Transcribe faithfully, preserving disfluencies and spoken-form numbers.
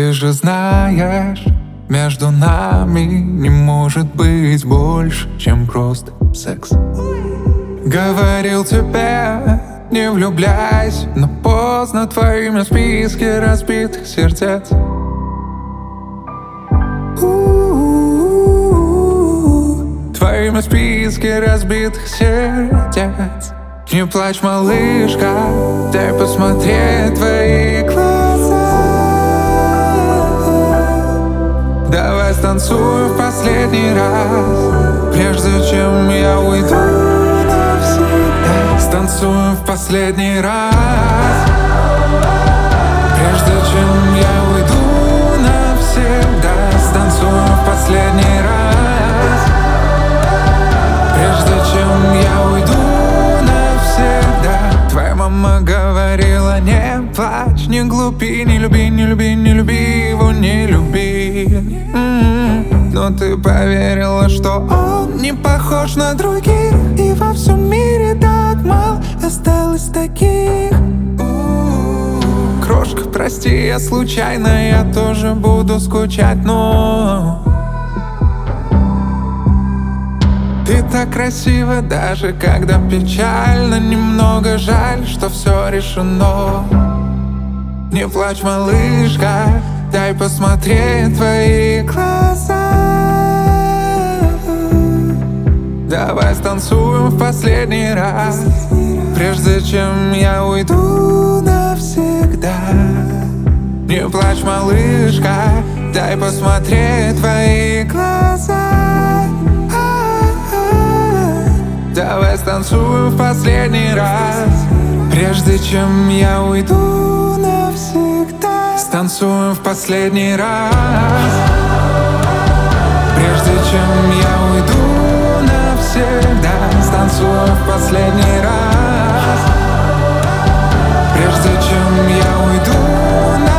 Ты же знаешь, между нами не может быть больше, чем просто секс. Говорил тебе, не влюбляйся, но поздно, в твоем списке разбитых сердец. В твоем списке разбитых сердец. Не плачь, малышка, дай посмотреть твои глаза. Давай станцуем в последний раз, прежде чем я уйду навсегда. Станцуем в последний раз, прежде чем я уйду навсегда. Станцуем в последний раз, прежде чем я уйду навсегда. Твоя мама говорила: не плачь, не глупи, не люби, не люби, не люби его, не люби. М-м-м. Но ты поверила, что он не похож на других, и во всем мире так мало осталось таких. Крошка, прости, я случайно, я тоже буду скучать, но ты так красива, даже когда печально. Немного жаль, что все решено. Не плачь, малышка, дай посмотреть твои глаза. Давай станцуем в последний раз, прежде чем я уйду навсегда. Не плачь, малышка, дай посмотреть твои глаза. Давай станцуем в последний раз, прежде чем я уйду навсегда. Станцуем в последний раз, прежде чем я уйду навсегда. Станцуем в последний раз, прежде чем я уйду навсегда.